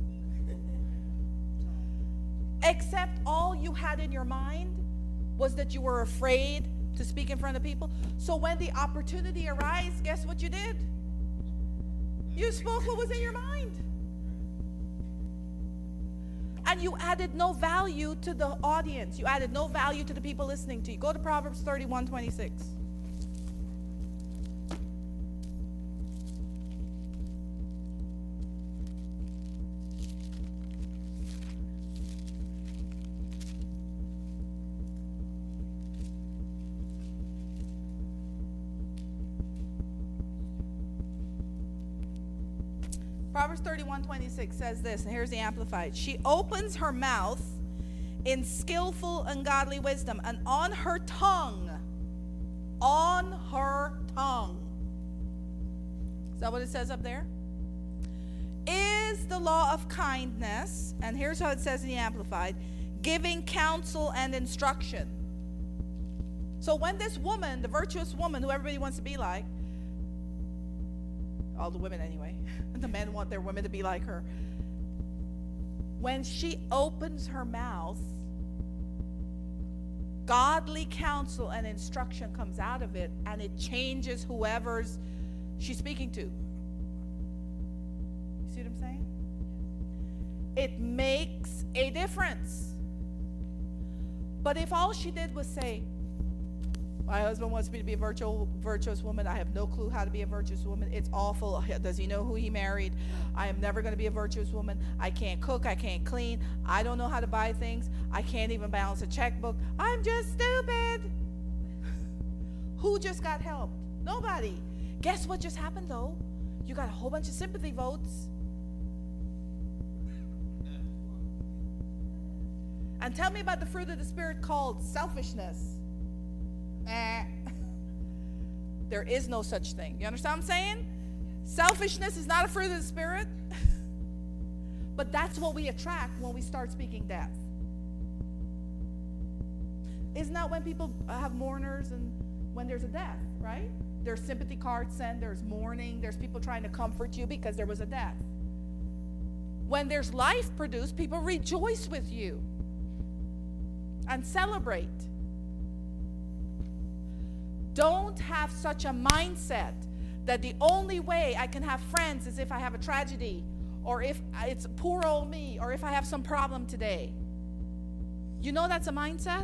Except all you had in your mind was that you were afraid to speak in front of people. So when the opportunity arose, guess what you did? You spoke what was in your mind. And you added no value to the audience. You added no value to the people listening to you. Go to Proverbs thirty-one twenty-six. Proverbs thirty-one twenty-six says this, and here's the Amplified. She opens her mouth in skillful and godly wisdom, and on her tongue, on her tongue, is that what it says up there? Is the law of kindness, and here's how it says in the Amplified, giving counsel and instruction. So when this woman, the virtuous woman who everybody wants to be like, all the women anyway, the men want their women to be like her. When she opens her mouth, godly counsel and instruction comes out of it, and it changes whoever's she's speaking to. You see what I'm saying? It makes a difference. But if all she did was say, my husband wants me to be a virtual, virtuous woman. I have no clue how to be a virtuous woman. It's awful. Does he know who he married? I am never going to be a virtuous woman. I can't cook. I can't clean. I don't know how to buy things. I can't even balance a checkbook. I'm just stupid. Who just got helped? Nobody. Guess what just happened, though? You got a whole bunch of sympathy votes. And tell me about the fruit of the Spirit called selfishness. Eh. There is no such thing. You understand what I'm saying? Selfishness is not a fruit of the Spirit. But that's what we attract when we start speaking death. Isn't that when people have mourners and when there's a death, right? There's sympathy cards sent, there's mourning, there's people trying to comfort you because there was a death. When there's life produced, people rejoice with you and celebrate. Don't have such a mindset that the only way I can have friends is if I have a tragedy, or if it's poor old me, or if I have some problem today. You know that's a mindset?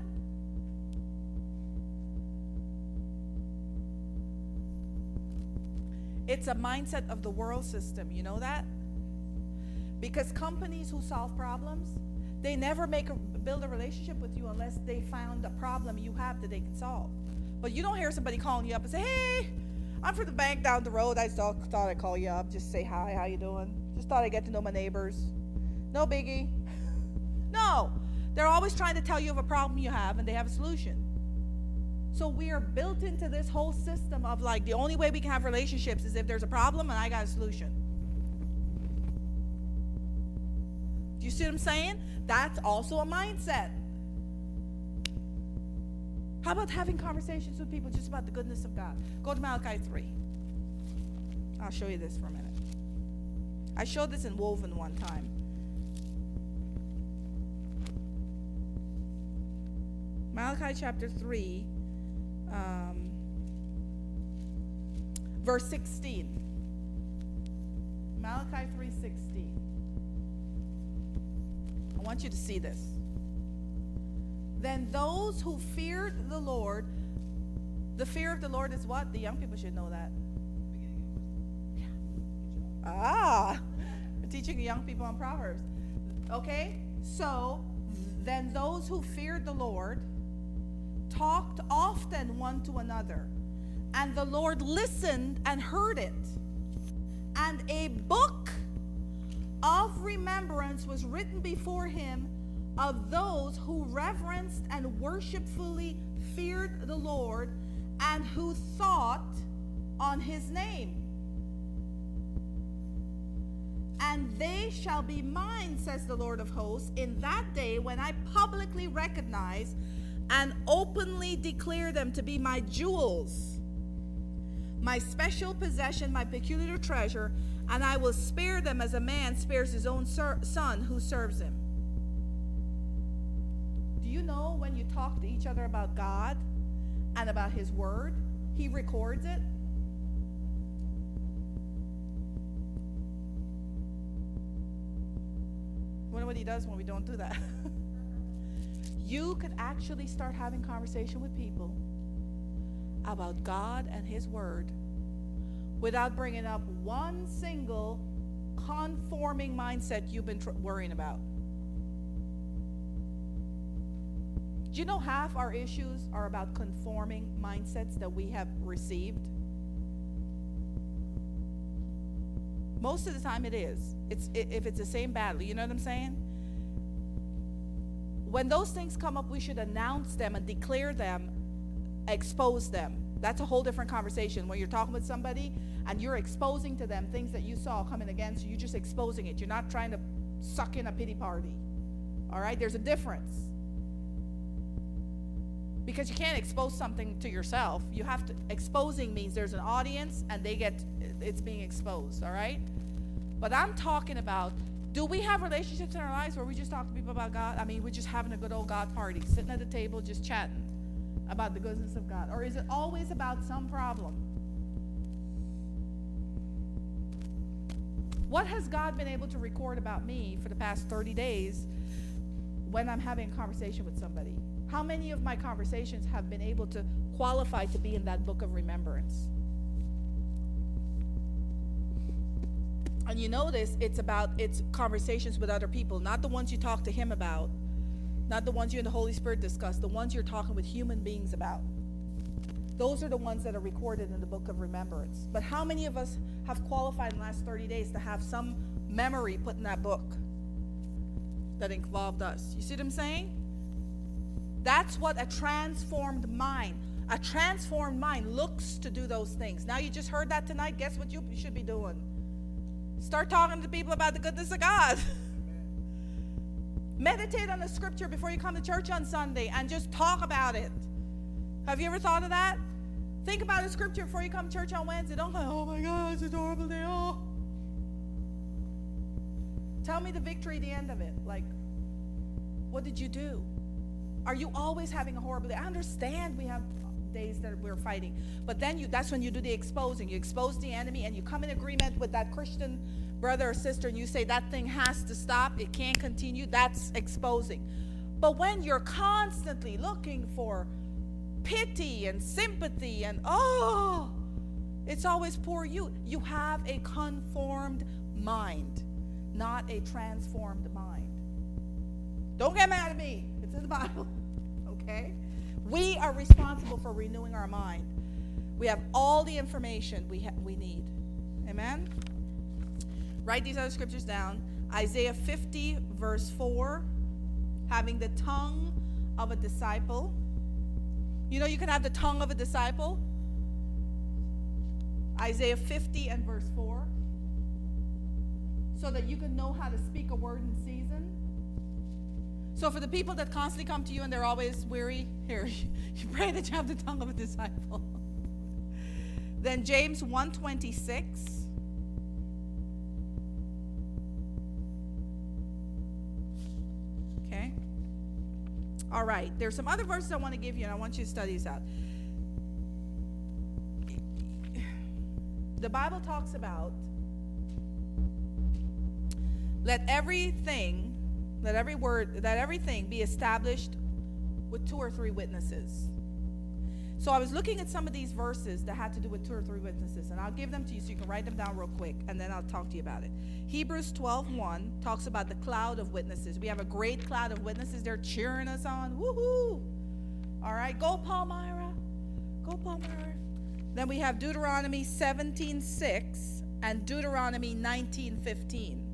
It's a mindset of the world system. You know that? Because companies who solve problems, they never make a, build a relationship with you unless they found a problem you have that they can solve. But you don't hear somebody calling you up and say, hey, I'm from the bank down the road. I thought, thought I'd call you up, just say hi, how you doing? Just thought I'd get to know my neighbors. No biggie. No. They're always trying to tell you of a problem you have, and they have a solution. So we are built into this whole system of like, the only way we can have relationships is if there's a problem and I got a solution. Do you see what I'm saying? That's also a mindset. How about having conversations with people just about the goodness of God? Go to Malachi three. I'll show you this for a minute. I showed this in Woven one time. Malachi chapter three, um, verse sixteen. Malachi three sixteen. I want you to see this. Then those who feared the Lord, the fear of the Lord is what? The young people should know that. Yeah. Ah, I'm teaching young people on Proverbs. Okay, so then those who feared the Lord talked often one to another, and the Lord listened and heard it. And a book of remembrance was written before him of those who reverenced and worshipfully feared the Lord and who thought on his name. And they shall be mine, says the Lord of hosts, in that day when I publicly recognize and openly declare them to be my jewels, my special possession, my peculiar treasure, and I will spare them as a man spares his own ser- son who serves him. Do you know when you talk to each other about God and about his word, he records it? I wonder what he does when we don't do that. You could actually start having conversation with people about God and his word without bringing up one single conforming mindset you've been tr- worrying about. Do you know half our issues are about conforming mindsets that we have received? Most of the time it is. It's if it's the same battle, you know what I'm saying? When those things come up, we should announce them and declare them, expose them. That's a whole different conversation. When you're talking with somebody and you're exposing to them things that you saw coming against you, you're just exposing it. You're not trying to suck in a pity party. All right? There's a difference. Because you can't expose something to yourself. You have to, exposing means there's an audience and they get, it's being exposed, all right? But I'm talking about, do we have relationships in our lives where we just talk to people about God? I mean, we're just having a good old God party, sitting at the table, just chatting about the goodness of God. Or is it always about some problem? What has God been able to record about me for the past thirty days when I'm having a conversation with somebody? How many of my conversations have been able to qualify to be in that book of remembrance? And you notice it's about, it's conversations with other people, not the ones you talk to him about, not the ones you and the Holy Spirit discuss, the ones you're talking with human beings about. Those are the ones that are recorded in the book of remembrance. But how many of us have qualified in the last thirty days to have some memory put in that book that involved us? You see what I'm saying? That's what a transformed mind, a transformed mind looks to do those things. Now you just heard that tonight. Guess what you should be doing? Start talking to people about the goodness of God. Meditate on the scripture before you come to church on Sunday and just talk about it. Have you ever thought of that? Think about the scripture before you come to church on Wednesday. Don't go, oh my God, it's a horrible day. Oh. Tell me the victory at the end of it. Like, what did you do? Are you always having a horrible day? I understand we have days that we're fighting, but then you that's when you do the exposing. You expose the enemy and you come in agreement with that Christian brother or sister and you say that thing has to stop, it can't continue. That's exposing. But when you're constantly looking for pity and sympathy and oh, it's always poor you. You have a conformed mind, not a transformed mind. Don't get mad at me. It's in the Bible. Okay? We are responsible for renewing our mind. We have all the information we ha- we need. Amen? Write these other scriptures down. Isaiah fifty, verse four. Having the tongue of a disciple. You know you can have the tongue of a disciple. Isaiah fifty and verse four. So that you can know how to speak a word in season. So for the people that constantly come to you and they're always weary, here, you pray that you have the tongue of a disciple. Then James one twenty-six. Okay. All right. There's some other verses I want to give you, and I want you to study this out. The Bible talks about, let everything, let every word, let everything be established with two or three witnesses. So I was looking at some of these verses that had to do with two or three witnesses, and I'll give them to you so you can write them down real quick, and then I'll talk to you about it. Hebrews twelve one talks about the cloud of witnesses. We have a great cloud of witnesses. They're cheering us on. Woohoo! All right, go Palmyra. Go Palmyra. Then we have Deuteronomy seventeen six and Deuteronomy nineteen fifteen.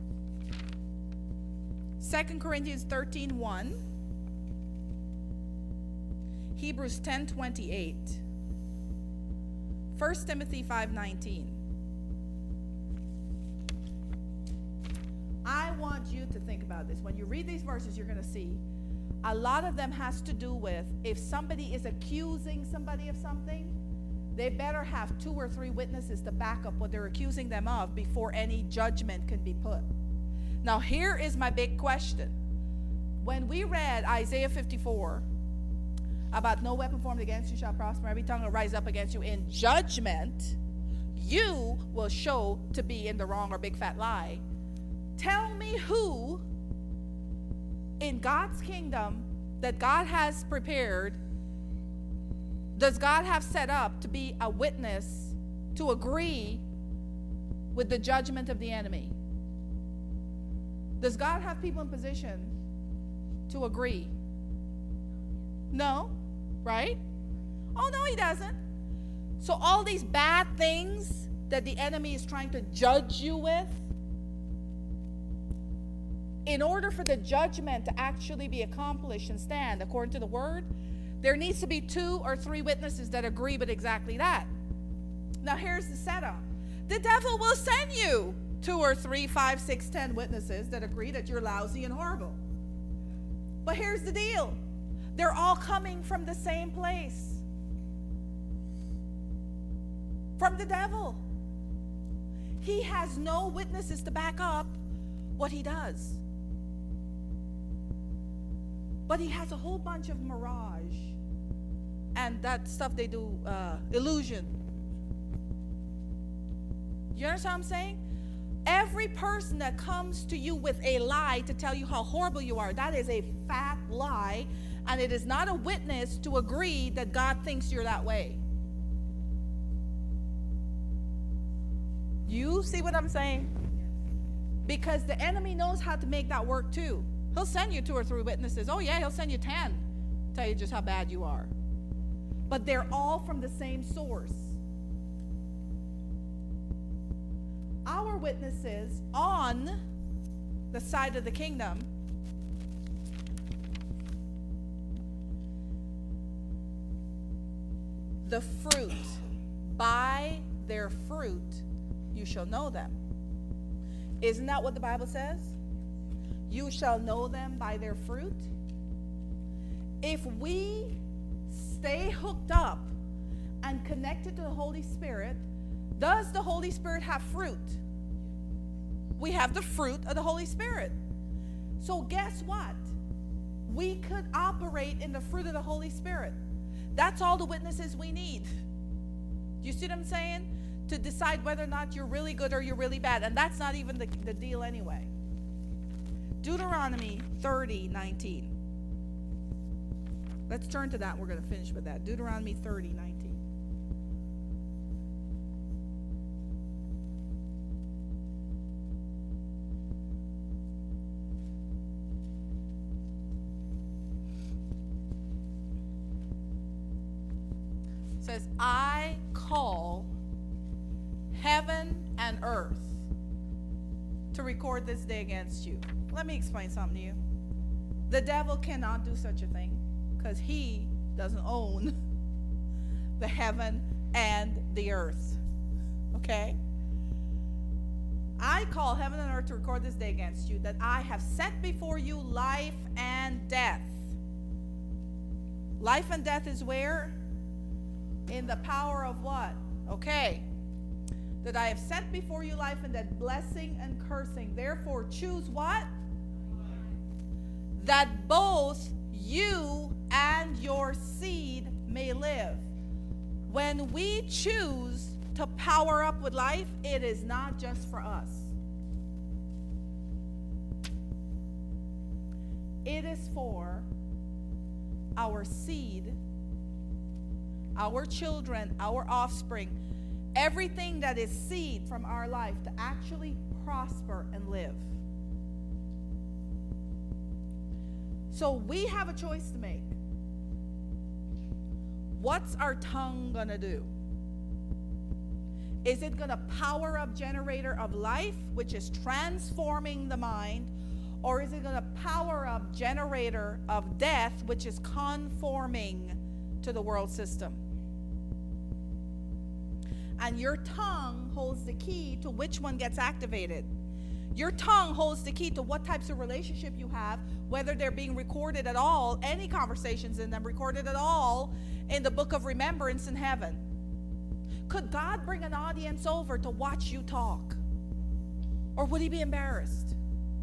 Second Corinthians thirteen one. Hebrews ten twenty-eight. First Timothy five nineteen. I want you to think about this. When you read these verses, you're going to see a lot of them has to do with if somebody is accusing somebody of something, they better have two or three witnesses to back up what they're accusing them of before any judgment can be put. Now, here is my big question. When we read Isaiah fifty-four about no weapon formed against you shall prosper, every tongue will rise up against you in judgment, you will show to be in the wrong or big fat lie. Tell me who in God's kingdom that God has prepared does God have set up to be a witness to agree with the judgment of the enemy? Does God have people in position to agree? No, right? Oh, no, he doesn't. So all these bad things that the enemy is trying to judge you with, in order for the judgment to actually be accomplished and stand according to the word, there needs to be two or three witnesses that agree with exactly that. Now here's the setup. The devil will send you two or three, five, six, ten witnesses that agree that you're lousy and horrible. But here's the deal. They're all coming from the same place. From the devil. He has no witnesses to back up what he does. But he has a whole bunch of mirage and that stuff they do, uh, illusion. You understand what I'm saying? Every person that comes to you with a lie to tell you how horrible you are, that is a fat lie, and it is not a witness to agree that God thinks you're that way. You see what I'm saying? Because the enemy knows how to make that work too. He'll send you two or three witnesses. Oh yeah, he'll send you ten. Tell you just how bad you are. But they're all from the same source. Our witnesses on the side of the kingdom the fruit. By their fruit you shall know them. Isn't that what the Bible says? You shall know them by their fruit. If we stay hooked up and connected to the Holy Spirit, does the Holy Spirit have fruit? We have the fruit of the Holy Spirit. So guess what? We could operate in the fruit of the Holy Spirit. That's all the witnesses we need. Do you see what I'm saying? To decide whether or not you're really good or you're really bad. And that's not even the, the deal anyway. Deuteronomy thirty nineteen. Let's turn to that. We're going to finish with that. Deuteronomy thirty nineteen. It says, I call heaven and earth to record this day against you. Let me explain something to you. The devil cannot do such a thing because he doesn't own the heaven and the earth. Okay? I call heaven and earth to record this day against you, that I have set before you life and death. Life and death is where? In the power of what? Okay. That I have set before you life and death, blessing and cursing. Therefore, choose what? That both you and your seed may live. When we choose to power up with life, it is not just for us. It is for our seed, our children, our offspring, everything that is seed from our life to actually prosper and live. So we have a choice to make. What's our tongue going to do? Is it going to power up generator of life, which is transforming the mind, or is it going to power up generator of death, which is conforming to the world system? And your tongue holds the key to which one gets activated. Your tongue holds the key to what types of relationship you have, whether they're being recorded at all, any conversations in them recorded at all in the book of remembrance in heaven. Could God bring an audience over to watch you talk? Or would he be embarrassed?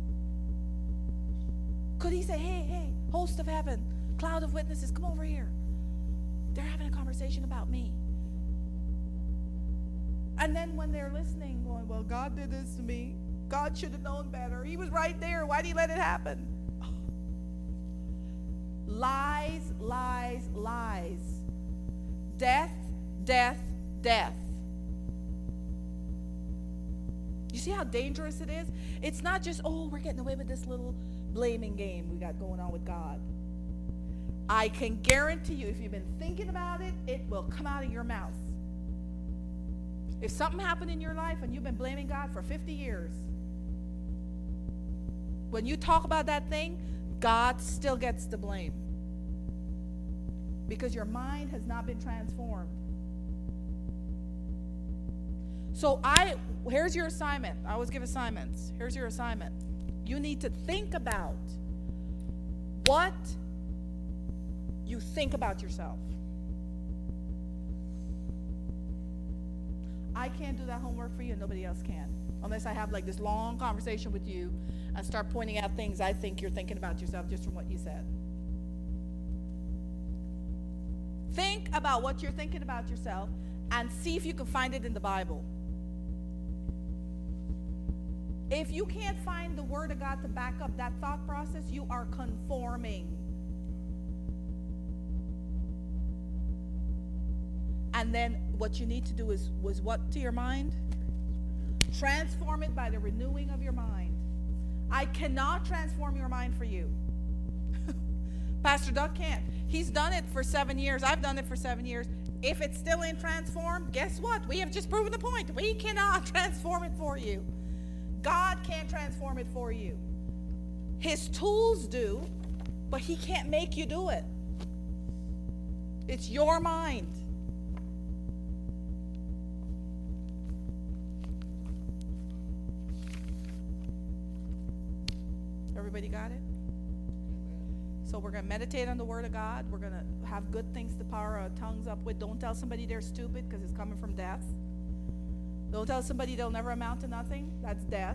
Could he say, hey, hey, host of heaven, cloud of witnesses, come over here. They're having a conversation about me. And then when they're listening, going, well, God did this to me. God should have known better. He was right there. Why did he let it happen? Oh. Lies, lies, lies. Death, death, death. You see how dangerous it is? It's not just, oh, we're getting away with this little blaming game we got going on with God. I can guarantee you, if you've been thinking about it, it will come out of your mouth. If something happened in your life and you've been blaming God for fifty years, when you talk about that thing, God still gets the blame. Because your mind has not been transformed. So I, here's your assignment. I always give assignments. Here's your assignment. You need to think about what you think about yourself. I can't do that homework for you and nobody else can. Unless I have like this long conversation with you and start pointing out things I think you're thinking about yourself just from what you said. Think about what you're thinking about yourself and see if you can find it in the Bible. If you can't find the Word of God to back up that thought process, you are conforming. And then what you need to do is, was what to your mind? Transform it by the renewing of your mind. I cannot transform your mind for you. Pastor Doug can't. He's done it for seven years. I've done it for seven years. If it's still ain't transformed, guess what? We have just proven the point. We cannot transform it for you. God can't transform it for you. His tools do, but he can't make you do it. It's your mind. Everybody got it? So we're going to meditate on the Word of God. We're going to have good things to power our tongues up with. Don't tell somebody they're stupid because it's coming from death. Don't tell somebody they'll never amount to nothing. That's death.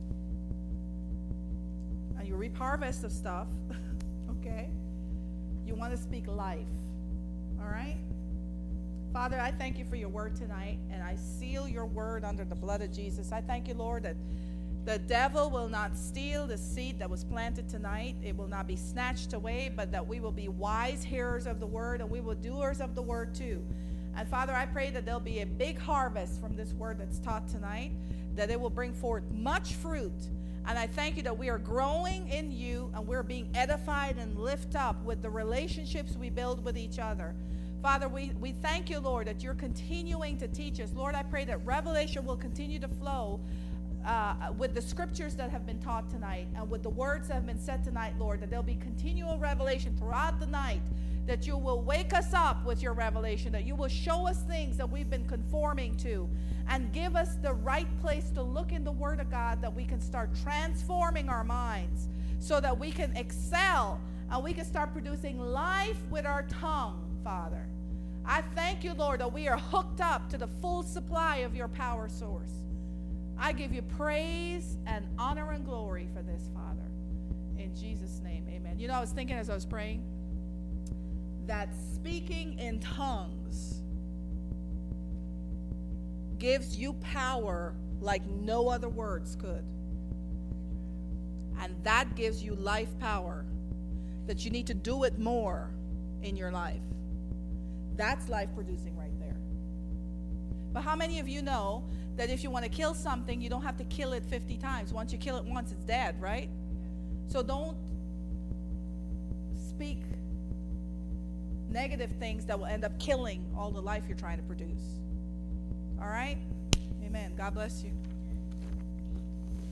And you reap harvest of stuff. Okay? You want to speak life. All right? Father, I thank you for your word tonight, and I seal your word under the blood of Jesus. I thank you, Lord, that the devil will not steal the seed that was planted tonight. It will not be snatched away, but that we will be wise hearers of the word, and we will doers of the word too. And Father, I pray that there'll be a big harvest from this word that's taught tonight, that it will bring forth much fruit. And I thank you that we are growing in you, and we're being edified and lifted up with the relationships we build with each other. Father, we, we thank you, Lord, that you're continuing to teach us. Lord, I pray that revelation will continue to flow uh, with the scriptures that have been taught tonight and with the words that have been said tonight, Lord, that there'll be continual revelation throughout the night, that you will wake us up with your revelation, that you will show us things that we've been conforming to, and give us the right place to look in the Word of God, that we can start transforming our minds so that we can excel and we can start producing life with our tongue, Father. I thank you, Lord, that we are hooked up to the full supply of your power source. I give you praise and honor and glory for this, Father. In Jesus' name, amen. You know, I was thinking as I was praying that speaking in tongues gives you power like no other words could. And that gives you life power, that you need to do it more in your life. That's life producing right there. But how many of you know that if you want to kill something, you don't have to kill it fifty times. Once you kill it once, it's dead, right? So don't speak negative things that will end up killing all the life you're trying to produce. All right? Amen. God bless you.